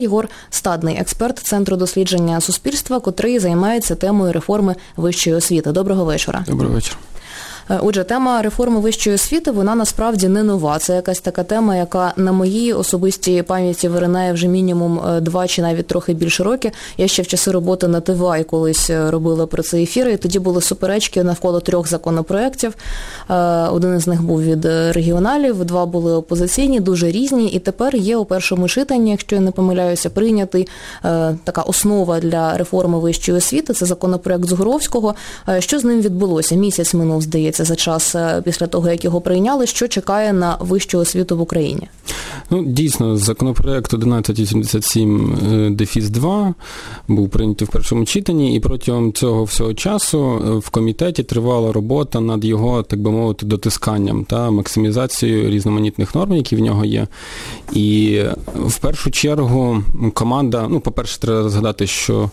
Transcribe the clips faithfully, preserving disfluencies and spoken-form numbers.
Єгор Стадний, експерт Центру дослідження суспільства, котрий займається темою реформи вищої освіти. Доброго вечора. Доброго вечора. Отже, тема реформи вищої освіти, вона насправді не нова. Це якась така тема, яка на моїй особистій пам'яті виринає вже мінімум два чи навіть трохи більше роки. Я ще в часи роботи на ТВА колись робила про це ефіри, і тоді були суперечки навколо трьох законопроєктів. Один із них був від регіоналів, два були опозиційні, дуже різні, і тепер є у першому читанні, якщо я не помиляюся, прийнятий така основа для реформи вищої освіти. Це законопроєкт Згуровського. Що з ним відбулося? Місяць минув, здається, за час після того, як його прийняли. Що чекає на вищу освіту в Україні? Ну, дійсно, законопроект одинадцять вісімдесят сім два був прийнятий в першому читанні, і протягом цього всього часу в комітеті тривала робота над його, так би мовити, дотисканням та максимізацією різноманітних норм, які в нього є. І в першу чергу команда, ну, по-перше, треба згадати, що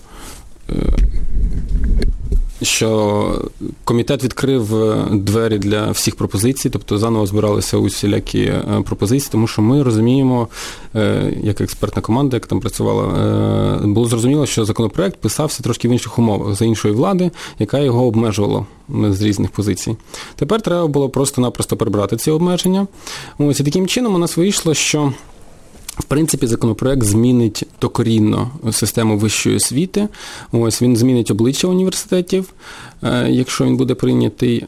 що комітет відкрив двері для всіх пропозицій, тобто заново збиралися усілякі пропозиції, тому що ми розуміємо, як експертна команда, яка там працювала, було зрозуміло, що законопроект писався трошки в інших умовах, за іншої влади, яка його обмежувала з різних позицій. Тепер треба було просто-напросто прибрати ці обмеження. Ось, і таким чином у нас вийшло, що в принципі, законопроект змінить докорінно систему вищої освіти. Ось, він змінить обличчя університетів, якщо він буде прийнятий.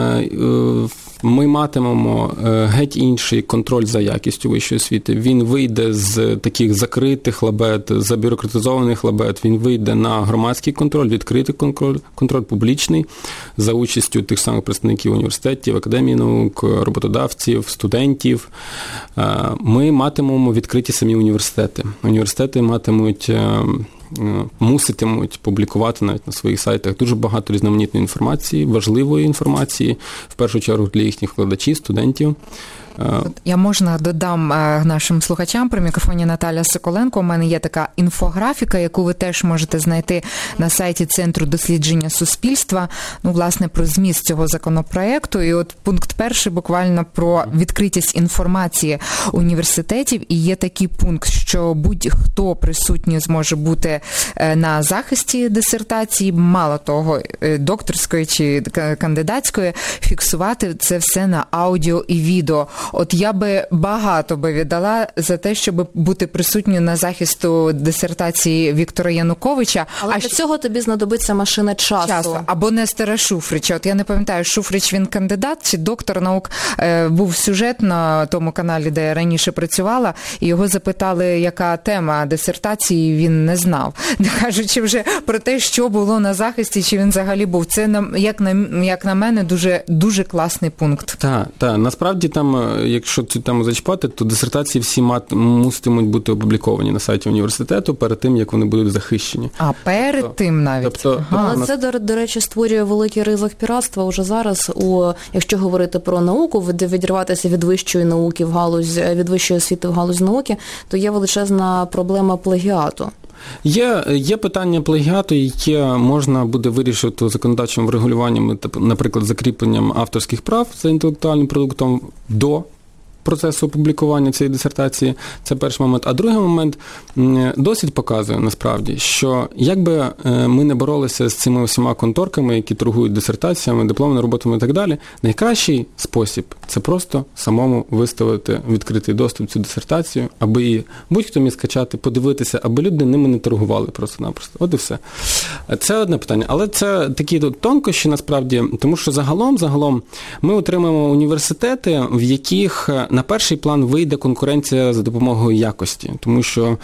Ми матимемо геть інший контроль за якістю вищої освіти. Він вийде з таких закритих лабет, забюрократизованих лабет, він вийде на громадський контроль, відкритий контроль, контроль публічний, за участю тих самих представників університетів, академії наук, роботодавців, студентів. Ми матимемо відкриті самі університети. Університети матимуть... муситимуть публікувати навіть на своїх сайтах дуже багато різноманітної інформації, важливої інформації, в першу чергу для їхніх викладачів, студентів. Я, можна, додам нашим слухачам, при мікрофоні Наталя Соколенко. У мене є така інфографіка, яку ви теж можете знайти на сайті Центру дослідження суспільства, ну, власне, про зміст цього законопроекту. І от пункт перший буквально про відкритість інформації університетів. І є такий пункт, що будь-хто присутній зможе бути на захисті дисертації, мало того, докторської чи кандидатської, фіксувати це все на аудіо і відео. От я би багато би віддала за те, щоб бути присутньою на захисту дисертації Віктора Януковича. Але а для цього тобі знадобиться машина часу. часу. Або Нестора Шуфрича. От я не пам'ятаю, Шуфрич він кандидат чи доктор наук. Е, був сюжет на тому каналі, де я раніше працювала, і його запитали, яка тема дисертації, він не знав. Не кажучи вже про те, що було на захисті, чи він взагалі був. Це, як на, як на мене, дуже, дуже класний пункт. Так, так. Насправді там, якщо цю тему зачіпати, то дисертації всі мат, муситимуть бути опубліковані на сайті університету перед тим, як вони будуть захищені. А перед тобто, тим навіть? Тобто, ага. Але це, до, до речі, створює великий ризик піратства уже зараз, у, якщо говорити про науку, відірватися від вищої науки в галузь, від вищої освіти в галузь науки, то є величезна проблема плагіату. Є, є питання плагіату, яке можна буде вирішити законодавчим врегулюванням, наприклад, закріпленням авторських прав за інтелектуальним продуктом до процесу опублікування цієї дисертації. Це перший момент. А другий момент досвід показує, насправді, що якби ми не боролися з цими всіма конторками, які торгують дисертаціями, дипломними роботами і так далі, найкращий спосіб – це просто самому виставити відкритий доступ цю дисертацію, аби її будь-хто міг скачати, подивитися, аби люди ними не торгували просто-напросто. От і все. Це одне питання. Але це такі тонкощі, насправді, тому що загалом, загалом ми отримаємо університети, в яких на перший план вийде конкуренція за допомогою якості, тому що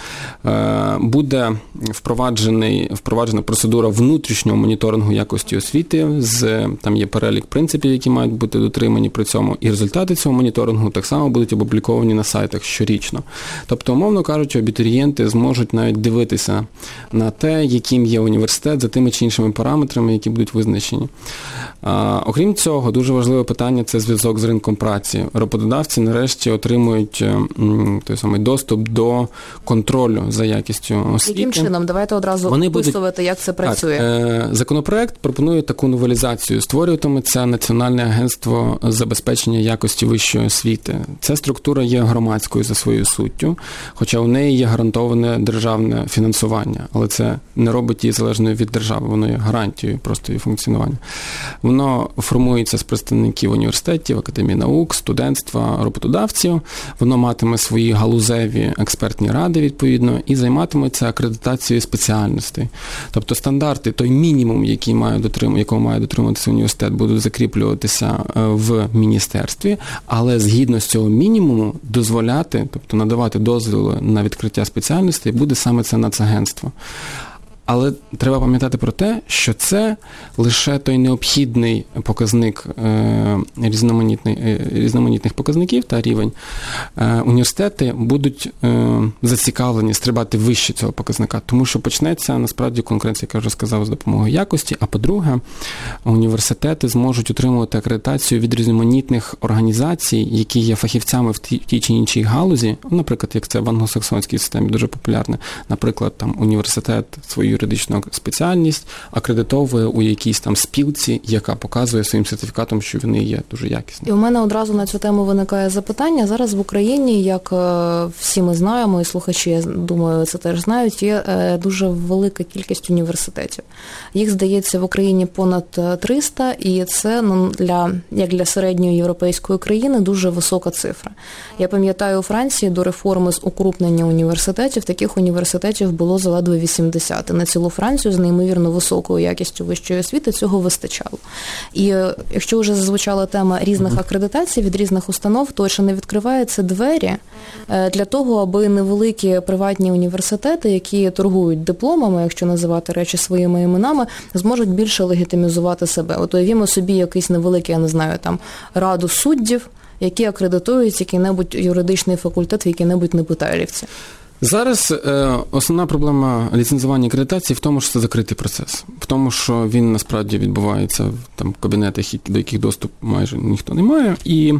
е, буде впроваджений, впроваджена процедура внутрішнього моніторингу якості освіти, з, там є перелік принципів, які мають бути дотримані при цьому, і результати цього моніторингу так само будуть опубліковані на сайтах щорічно. Тобто, умовно кажучи, абітурієнти зможуть навіть дивитися на те, яким є університет за тими чи іншими параметрами, які будуть визначені. А, окрім цього, дуже важливе питання – це зв'язок з ринком праці. Роботодавці нарешті нарешті отримують той самий доступ до контролю за якістю освіти. Яким чином? Давайте одразу Вони описувати, будуть... як це працює. Так, законопроект пропонує таку новелізацію. Створюватиметься Національне агентство забезпечення якості вищої освіти. Ця структура є громадською за своєю суттю, хоча у неї є гарантоване державне фінансування, але це не робить її залежною від держави, воно є гарантією просто її функціонування. Воно формується з представників університетів, академії наук, студентства, роботодавців, воно матиме свої галузеві експертні ради, відповідно, і займатиметься акредитацією спеціальностей. Тобто стандарти, той мінімум, який має дотримувати, якого має дотримуватися університет, будуть закріплюватися в міністерстві, але згідно з цього мінімуму дозволяти, тобто надавати дозволи на відкриття спеціальностей, буде саме це нацагентство. Але треба пам'ятати про те, що це лише той необхідний показник е, різноманітний, е, різноманітних показників та рівень. Е, університети будуть е, зацікавлені стрибати вище цього показника, тому що почнеться, насправді, конкуренція, як я вже сказав, з допомогою якості, а по-друге, університети зможуть отримувати акредитацію від різноманітних організацій, які є фахівцями в тій, тій чи іншій галузі, наприклад, як це в англосаксонській системі дуже популярне, наприклад, там університет свою юридичну спеціальність акредитовує у якійсь там спілці, яка показує своїм сертифікатом, що вони є дуже якісні. І у мене одразу на цю тему виникає запитання. Зараз в Україні, як всі ми знаємо, і слухачі, я думаю, це теж знають, є дуже велика кількість університетів. Їх, здається, в Україні понад триста, і це, ну, для, як для середньої європейської країни, дуже висока цифра. Я пам'ятаю, у Франції до реформи з укрупнення університетів таких університетів було заледве вісімдесят. На цілу Францію з неймовірно високою якістю вищої освіти цього вистачало. І якщо вже зазвучала тема різних акредитацій від різних установ, то чи не відкриваються двері для того, аби невеликі приватні університети, які торгують дипломами, якщо називати речі своїми іменами, зможуть більше легітимізувати себе. От уявімо собі якийсь невеликий, я не знаю, там, раду суддів, які акредитують який-небудь юридичний факультет в якій-небудь Непитайлівці. Зараз е, основна проблема ліцензування акредитації в тому, що це закритий процес. В тому, що він насправді відбувається в там, кабінетах, до яких доступ майже ніхто не має. І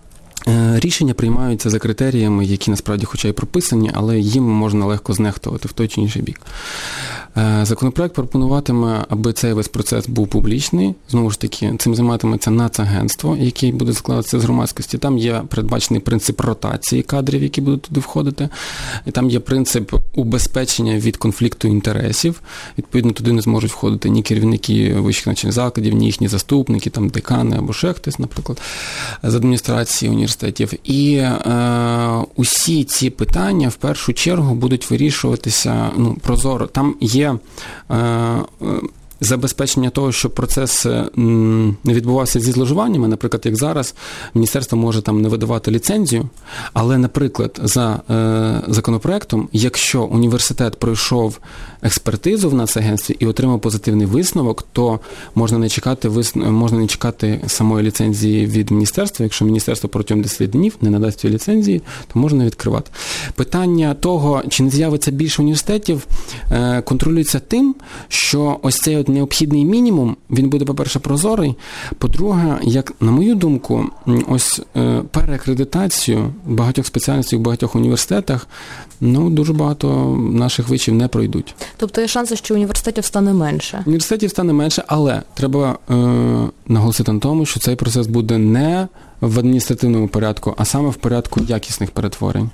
е, рішення приймаються за критеріями, які насправді хоча й прописані, але їм можна легко знехтувати в той чи інший бік. Е, законопроект пропонуватиме, аби цей весь процес був публічний. Знову ж таки, цим займатиметься нацагентство, яке буде складатися з громадськості. Там є передбачений принцип ротації кадрів, які будуть туди входити. І там є принцип убезпечення від конфлікту інтересів. Відповідно, туди не зможуть входити ні керівники вищих навчальних закладів, ні їхні заступники, там декани або ще хтось, наприклад, з адміністрації університетів. І е, усі ці питання в першу чергу будуть вирішуватися ну, прозоро. Там є е, забезпечення того, щоб процес не відбувався зі зловживаннями, наприклад, як зараз, міністерство може там не видавати ліцензію, але, наприклад, за е, законопроектом, якщо університет пройшов експертизу в нацагентстві і отримав позитивний висновок, то можна не чекати, можна не чекати самої ліцензії від міністерства. Якщо міністерство протягом десять днів не надасть цієї ліцензії, то можна відкривати. Питання того, чи не з'явиться більше університетів, е, контролюється тим, що ось цей необхідний мінімум, він буде, по-перше, прозорий, по-друге, як, на мою думку, ось е, переакредитацію багатьох спеціальностей в багатьох університетах, ну, дуже багато наших вишів не пройдуть. Тобто є шанси, що університетів стане менше? Університетів стане менше, але треба е, наголосити на тому, що цей процес буде не в адміністративному порядку, а саме в порядку якісних перетворень.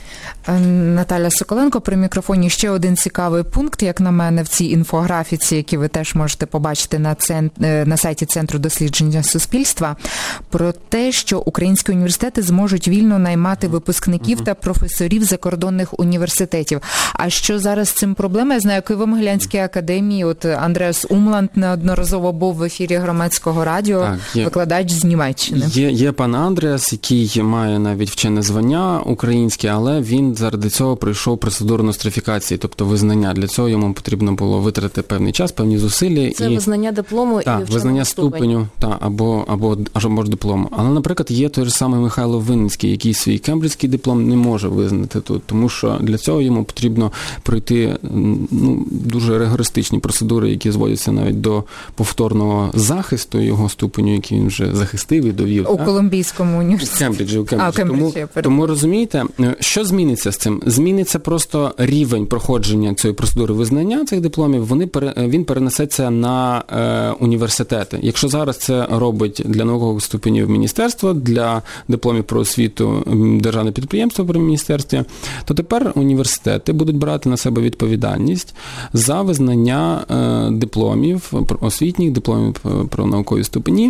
Наталя Соколенко при мікрофоні. Ще один цікавий пункт, як на мене, в цій інфографіці, які ви теж можете побачити на, цент... на сайті Центру дослідження суспільства, про те, що українські університети зможуть вільно наймати випускників та професорів закордонних університетів. А що зараз з цим проблема? Я знаю, Києво-Могилянській академії, от Андреас Умланд неодноразово був в ефірі Громадського радіо, так, є, викладач з Німеччини. Є, є пан Андреас, який має навіть вчене звання українське, але він він заради цього пройшов процедуру нострифікації, тобто визнання. Для цього йому потрібно було витратити певний час, певні зусилля. Це і... визнання диплому та, і вивчення визнання ступеню, та, або, або, або диплому. Але, наприклад, є той же самий Михайло Винницький, який свій кембриджський диплом не може визнати тут, тому що для цього йому потрібно пройти ну, дуже ригористичні процедури, які зводяться навіть до повторного захисту його ступеню, який він вже захистив і довів. У Колумбійському університеті. У Кембриджі, у Кембриджі. А, у Кембриджі, тому, тому, розумієте, що зміниться з цим? Зміниться просто рівень проходження цієї процедури визнання цих дипломів, вони, він перенесеться на е, університети. Якщо зараз це робить для наукових ступенів міністерство, для дипломів про освіту державне підприємство при міністерстві, то тепер університети будуть брати на себе відповідальність за визнання е, дипломів, освітніх дипломів про наукові ступені,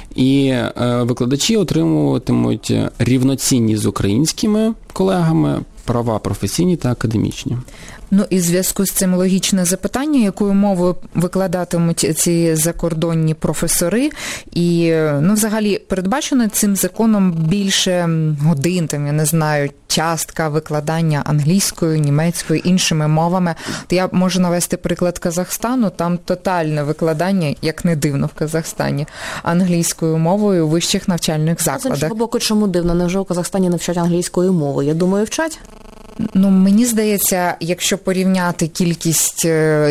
і е, викладачі отримуватимуть рівноцінні з українськими колегами права професійні та академічні. Ну і в зв'язку з цим логічне запитання, якою мовою викладатимуть ці закордонні професори, і, ну, взагалі, передбачено цим законом більше годин, там, я не знаю, частка викладання англійською, німецькою, іншими мовами. То я можу навести приклад Казахстану, там тотальне викладання, як не дивно в Казахстані, англійською мовою у вищих навчальних закладах. З іншого боку, чому дивно? Невже у Казахстані не вчать англійською мовою? Я думаю, вчать. Ну, мені здається, якщо порівняти кількість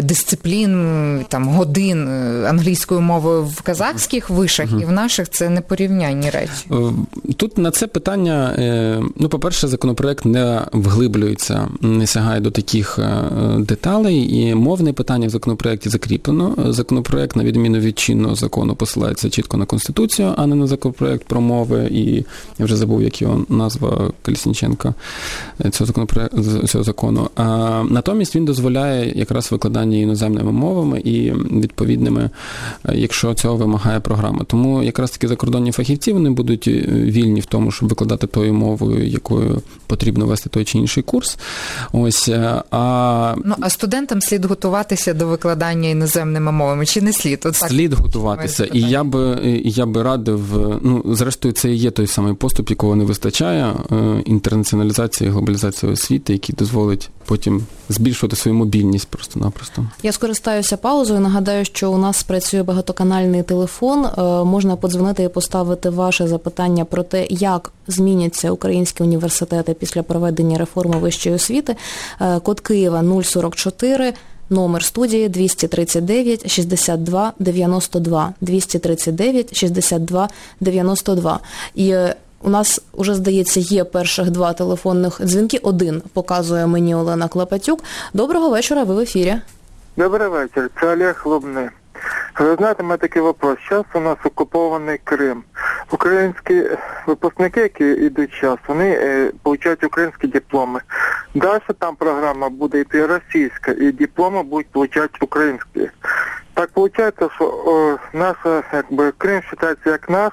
дисциплін, там, годин англійською мовою в казахських вишах угу. і в наших, це непорівнянні речі. Тут на це питання, ну, по-перше, законопроект не вглиблюється, не сягає до таких деталей, і мовне питання в законопроекті закріплено. Законопроект, на відміну від чинного закону, посилається чітко на Конституцію, а не на законопроект про мови, і я вже забув, як його назва Колесніченка цього законопроекту. Цього закону. А, натомість він дозволяє якраз викладання іноземними мовами і відповідними, якщо цього вимагає програма. Тому якраз таки закордонні фахівці, вони будуть вільні в тому, щоб викладати тою мовою, якою потрібно вести той чи інший курс. Ось, а... Ну, а студентам слід готуватися до викладання іноземними мовами, чи не слід? От слід так, готуватися. І я би, я би радив, ну, зрештою, це і є той самий поступ, якого не вистачає, інтернаціоналізація і глобалізація освіти, який дозволить потім збільшувати свою мобільність просто-напросто. Я скористаюся паузою. Нагадаю, що у нас працює багатоканальний телефон. Можна подзвонити і поставити ваше запитання про те, як зміняться українські університети після проведення реформи вищої освіти. Код Києва нуль сорок чотири, номер студії двісті тридцять дев'ять шістдесят два дев'яносто два. двісті тридцять дев'ять шістдесят два дев'яносто два. І у нас уже, здається, є перших два телефонних дзвінки. Один показує мені Олена Клопотюк. Доброго вечора, ви в ефірі. Добрий вечір, це Олег Лубний. Ви знаєте, у мене такий вопрос. Зараз у нас окупований Крим. Українські випускники, які йдуть зараз, вони е, получають українські дипломи. Далі там програма буде йти російська, і дипломи будуть получати українські. Так виходить, що о, наша, якби, Крим вважається як наш,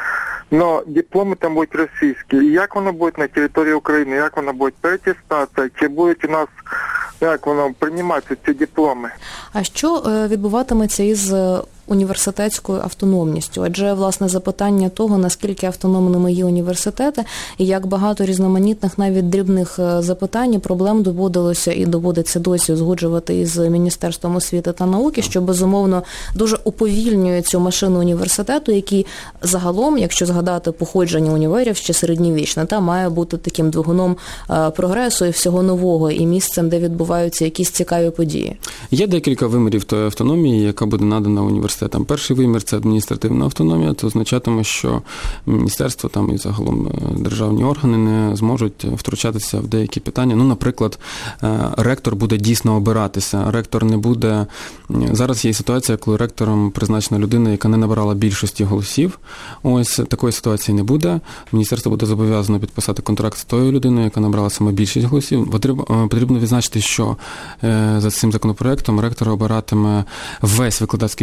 но дипломи там будуть російські. І як воно буде на території України? Як воно буде перетестація? Чи будуть у нас, як воно прийматися ці дипломи? А що відбуватиметься із університетською автономністю? Адже, власне, запитання того, наскільки автономними є університети, і як багато різноманітних, навіть дрібних запитань і проблем доводилося і доводиться досі узгоджувати із Міністерством освіти та науки, що, безумовно, дуже уповільнює цю машину університету, який загалом, якщо згадати походження універів ще середньовічне, та має бути таким двигуном прогресу і всього нового, і місцем, де відбуваються якісь цікаві події. Є декілька вимірів тої автономії, яка буде надана університетам. Перший вимір – це адміністративна автономія. Це означатиме, що міністерство там і загалом державні органи не зможуть втручатися в деякі питання. Ну, наприклад, ректор буде дійсно обиратися. Ректор не буде... Зараз є ситуація, коли ректором призначена людина, яка не набирала більшості голосів. Ось такої ситуації не буде. Міністерство буде зобов'язано підписати контракт з тою людиною, яка набрала саме більшість голосів. Потрібно відзначити, що за цим законопроектом ректор обиратиме весь викладацький склад університету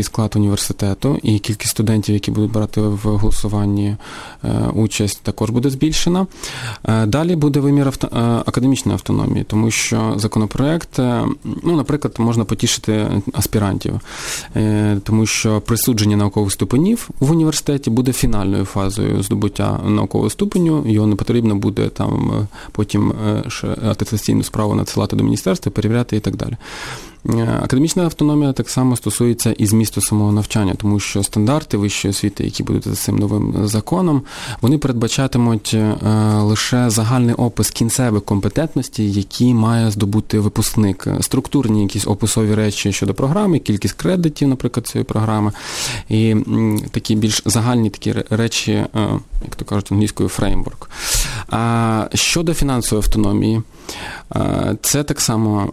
університету, і кількість студентів, які будуть брати в голосуванні участь, також буде збільшена. Далі буде вимір авто... академічної автономії, тому що законопроект, ну, наприклад, можна потішити аспірантів, тому що присудження наукових ступенів в університеті буде фінальною фазою здобуття наукового ступеню, його не потрібно буде там потім атестаційну справу надсилати до міністерства, перевіряти і так далі. Академічна автономія так само стосується і змісту самого навчання, тому що стандарти вищої освіти, які будуть за цим новим законом, вони передбачатимуть лише загальний опис кінцевих компетентностей, які має здобути випускник. Структурні якісь описові речі щодо програми, кількість кредитів, наприклад, цієї програми, і такі більш загальні такі речі, як то кажуть англійською, фреймворк. А щодо фінансової автономії, це так само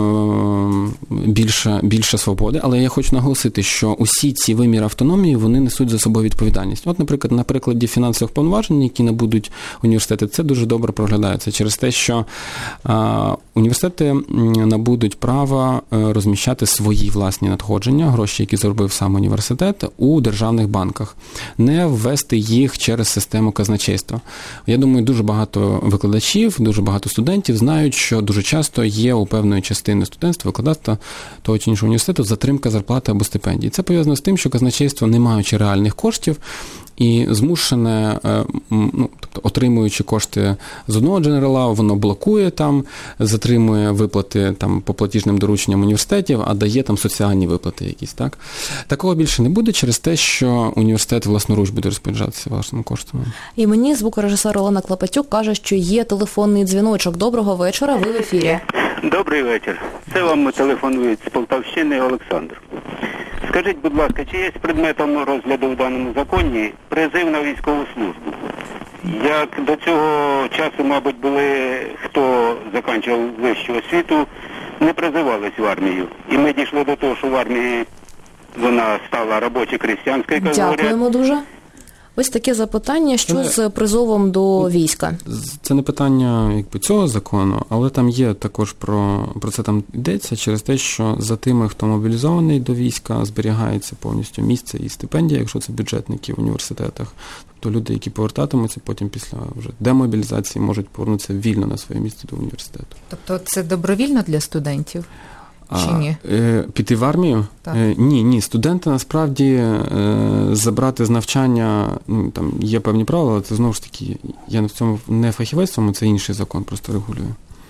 більше, більше свободи, але я хочу наголосити, що усі ці виміри автономії, вони несуть за собою відповідальність. От, наприклад, на прикладі фінансових повноважень, які набудуть університети, це дуже добре проглядається через те, що університети набудуть право розміщати свої власні надходження, гроші, які заробив сам університет, у державних банках, не ввести їх через систему казначейства. Я думаю, дуже багато викладачів, дуже багато студентів знають, що дуже часто є у певної частини студентства, викладацтва того чи іншого університету затримка зарплати або стипендії. Це пов'язано з тим, що казначейство, не маючи реальних коштів, і змушене, ну, тобто отримуючи кошти з одного джерела, воно блокує там, затримує виплати там по платіжним дорученням університетів, а дає там соціальні виплати якісь, так? Такого більше не буде через те, що університет власноруч буде розпоряджатися власними коштами. І мені звукорежисер Олена Клопотюк каже, що є телефонний дзвіночок. Доброго вечора, ви в ефірі. Добрий вечір. Це вам телефонують з Полтавщини Олександр. Скажіть, будь ласка, чи є предметом розгляду в даному законі призив на військову службу? Як до цього часу, мабуть, були, хто закінчував вищу освіту, не призивались в армію. І ми дійшли до того, що в армії вона стала робочо-крестьянською, як говорять. Дякуємо дуже. Ось таке запитання, що це, з призовом до війська? Це не питання якби цього закону, але там є також про, про це там йдеться через те, що за тими, хто мобілізований до війська, зберігається повністю місце і стипендія, якщо це бюджетники в університетах. Тобто люди, які повертатимуться потім після вже демобілізації, можуть повернутися вільно на своє місце до університету. Тобто це добровільно для студентів? Чи ні? А, е, піти в армію? Е, ні, ні. Студенти, насправді, е, забрати з навчання, ну, там є певні правила, але це, знову ж таки, я в цьому не фахівець, це інший закон просто регулює.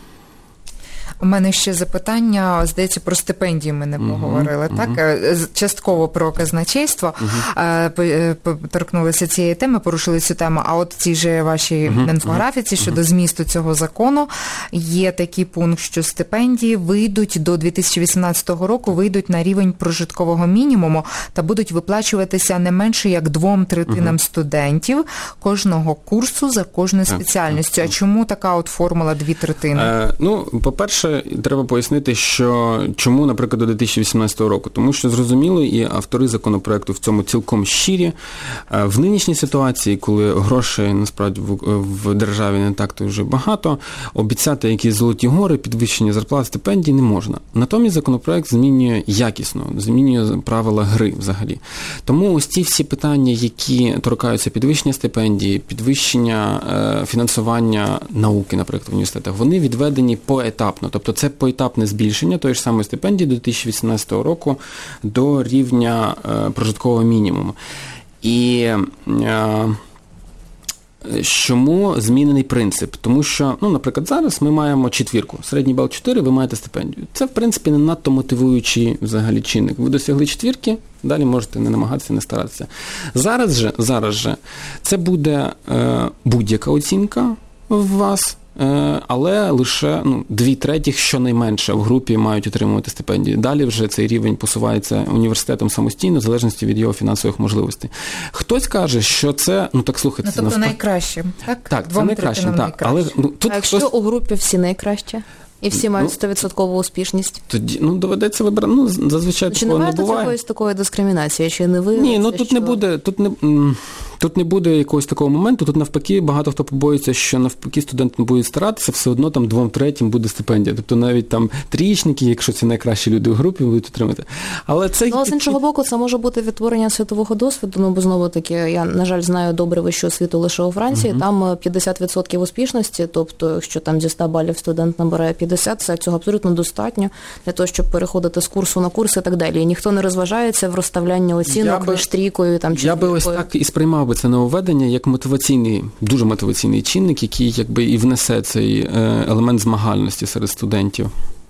У мене ще запитання, здається, про стипендії ми не поговорили, uh-huh, так? Uh-huh. Частково про казначейство. Uh-huh. Торкнулися цієї теми, порушили цю тему, а от в цій же вашій uh-huh. інфографіці щодо uh-huh. змісту цього закону є такий пункт, що стипендії вийдуть до дві тисячі вісімнадцятого року, вийдуть на рівень прожиткового мінімуму та будуть виплачуватися не менше як двом третинам uh-huh. студентів кожного курсу за кожною спеціальністю. А чому така от формула дві третини? Uh, ну, по-перше, треба пояснити, що чому, наприклад, до дві тисячі вісімнадцятого року. Тому що, зрозуміло, і автори законопроекту в цьому цілком щирі. В нинішній ситуації, коли грошей, насправді, в державі не так-то вже багато, обіцяти якісь золоті гори, підвищення зарплат, стипендій не можна. Натомість законопроект змінює якісно, змінює правила гри взагалі. Тому ось ці всі питання, які торкаються підвищення стипендії, підвищення е, фінансування науки, наприклад, в університетах, вони відведені поетапно. Тобто це поетапне збільшення тої ж самої стипендії до дві тисячі вісімнадцятого року до рівня е, прожиткового мінімуму. І е, чому змінений принцип? Тому що, ну, наприклад, зараз ми маємо четвірку. Середній бал чотири, ви маєте стипендію. Це, в принципі, не надто мотивуючий взагалі чинник. Ви досягли четвірки, далі можете не намагатися, не старатися. Зараз же, зараз же це буде е, будь-яка оцінка в вас, але лише ну, дві третіх, щонайменше, в групі мають отримувати стипендію. Далі вже цей рівень посувається університетом самостійно, в залежності від його фінансових можливостей. Хтось каже, що це, ну так слухайте... Ну, тобто навпаки... найкращим, так? Так, це найкращим, так. Найкраще. Але, ну, тут а якщо хтось... у групі всі найкраще? І всі мають сто відсотків успішність? Тоді, ну, доведеться вибирати. Ну, зазвичай чи такого не буває. Чи немає якоїсь такої дискримінації? Чи не ви? Ні, ну тут що... не буде, тут не... Тут не буде якогось такого моменту, тут навпаки багато хто побоїться, що навпаки студенти будуть старатися, все одно там двом третім буде стипендія. Тобто навіть там трієчники, якщо це найкращі люди в групі, будуть отримати. Але це... Ну, з іншого боку, це може бути відтворення світового досвіду, ну, бо знову-таки, я, на жаль, знаю добре вищу освіту лише у Франції, угу. Там п'ятдесят відсотків успішності, тобто, якщо там зі ста балів студент набирає п'ятдесят, це цього абсолютно достатньо для того, щоб переходити з курсу на курс і так далі. І ніхто не розважається в розставлянні оцінок між трійкою там чи я би ось так і сприймав би це нововведення як мотиваційний, дуже мотиваційний чинник, який якби і внесе цей елемент змагальності серед студентів.